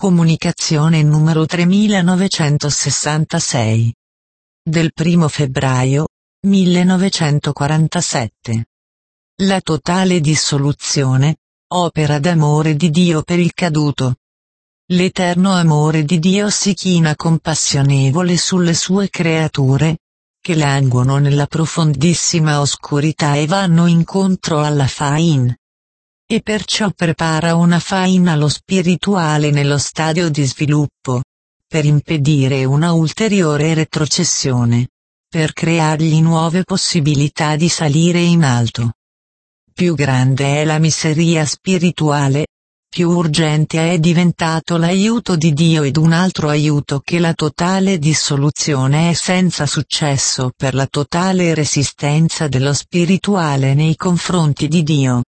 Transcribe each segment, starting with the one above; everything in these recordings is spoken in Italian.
Comunicazione numero 3966. Del 1 febbraio 1947. La totale dissoluzione, opera d'amore di Dio per il caduto. L'eterno amore di Dio si china compassionevole sulle sue creature, che languono nella profondissima oscurità e vanno incontro alla faina. E perciò prepara una faina allo spirituale nello stadio di sviluppo, per impedire una ulteriore retrocessione, per creargli nuove possibilità di salire in alto. Più grande è la miseria spirituale, più urgente è diventato l'aiuto di Dio ed un altro aiuto che la totale dissoluzione è senza successo per la totale resistenza dello spirituale nei confronti di Dio.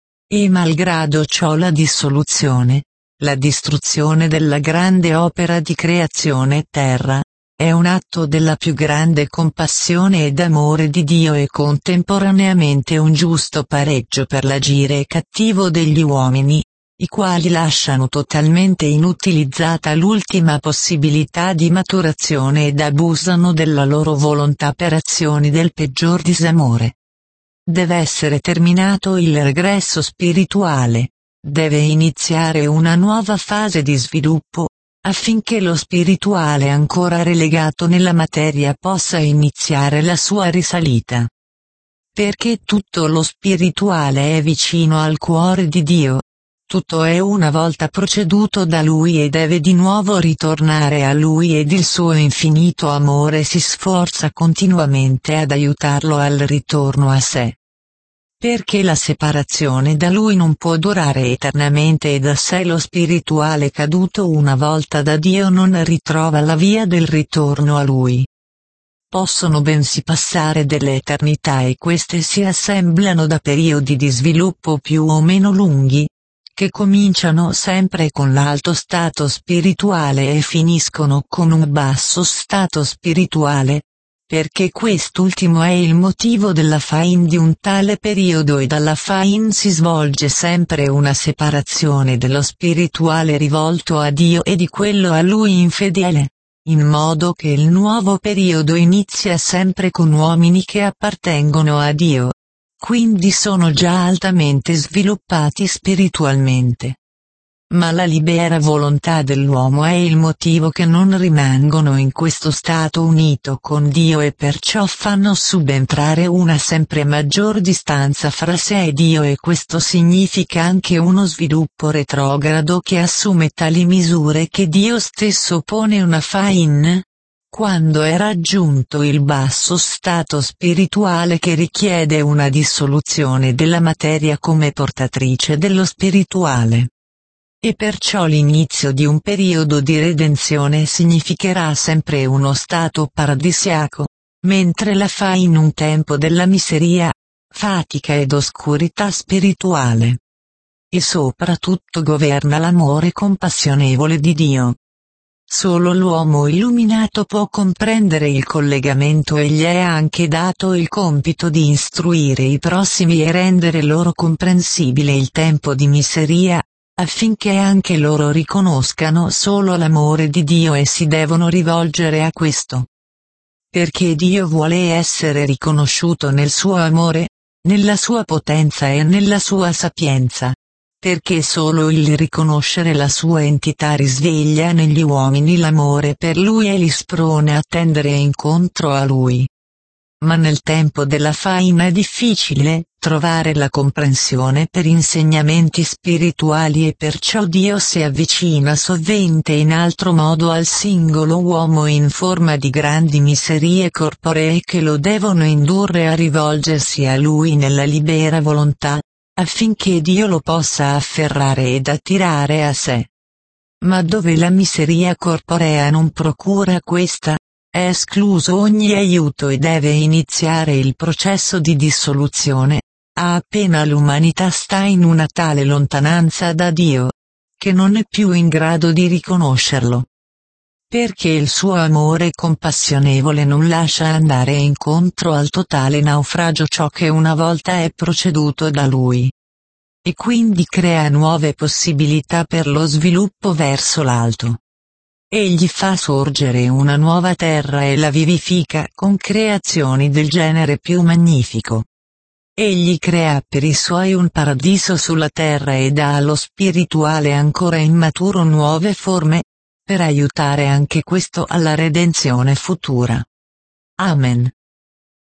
E malgrado ciò la dissoluzione, la distruzione della grande opera di creazione terra, è un atto della più grande compassione ed amore di Dio e contemporaneamente un giusto pareggio per l'agire cattivo degli uomini, i quali lasciano totalmente inutilizzata l'ultima possibilità di maturazione ed abusano della loro volontà per azioni del peggior disamore. Deve essere terminato il regresso spirituale, deve iniziare una nuova fase di sviluppo, affinché lo spirituale ancora relegato nella materia possa iniziare la sua risalita. Perché tutto lo spirituale è vicino al cuore di Dio, tutto è una volta proceduto da Lui e deve di nuovo ritornare a Lui ed il suo infinito amore si sforza continuamente ad aiutarlo al ritorno a sé. Perché la separazione da Lui non può durare eternamente e da sé lo spirituale caduto una volta da Dio non ritrova la via del ritorno a Lui. Possono bensì passare delle eternità e queste si assemblano da periodi di sviluppo più o meno lunghi, che cominciano sempre con l'alto stato spirituale e finiscono con un basso stato spirituale, perché quest'ultimo è il motivo della faina di un tale periodo e dalla faina si svolge sempre una separazione dello spirituale rivolto a Dio e di quello a Lui infedele, in modo che il nuovo periodo inizia sempre con uomini che appartengono a Dio. Quindi sono già altamente sviluppati spiritualmente. Ma la libera volontà dell'uomo è il motivo che non rimangono in questo stato unito con Dio e perciò fanno subentrare una sempre maggior distanza fra sé e Dio e questo significa anche uno sviluppo retrogrado che assume tali misure che Dio stesso pone una faina, quando è raggiunto il basso stato spirituale che richiede una dissoluzione della materia come portatrice dello spirituale. E perciò l'inizio di un periodo di redenzione significherà sempre uno stato paradisiaco, mentre la faina un tempo della miseria, fatica ed oscurità spirituale. E soprattutto governa l'amore compassionevole di Dio. Solo l'uomo illuminato può comprendere il collegamento e gli è anche dato il compito di istruire i prossimi e rendere loro comprensibile il tempo di miseria, affinché anche loro riconoscano solo l'amore di Dio e si devono rivolgere a questo. Perché Dio vuole essere riconosciuto nel suo amore, nella sua potenza e nella sua sapienza. Perché solo il riconoscere la sua entità risveglia negli uomini l'amore per Lui e li sprona a tendere incontro a Lui. Ma nel tempo della faina è difficile trovare la comprensione per insegnamenti spirituali e perciò Dio si avvicina sovente in altro modo al singolo uomo in forma di grandi miserie corporee che lo devono indurre a rivolgersi a Lui nella libera volontà, affinché Dio lo possa afferrare ed attirare a sé. Ma dove la miseria corporea non procura questa, è escluso ogni aiuto e deve iniziare il processo di dissoluzione, appena l'umanità sta in una tale lontananza da Dio, che non è più in grado di riconoscerlo. Perché il suo amore compassionevole non lascia andare incontro al totale naufragio ciò che una volta è proceduto da Lui. e quindi crea nuove possibilità per lo sviluppo verso l'alto. Egli fa sorgere una nuova terra e la vivifica con creazioni del genere più magnifico. Egli crea per i suoi un paradiso sulla terra e dà allo spirituale ancora immaturo nuove forme, per aiutare anche questo alla redenzione futura. Amen.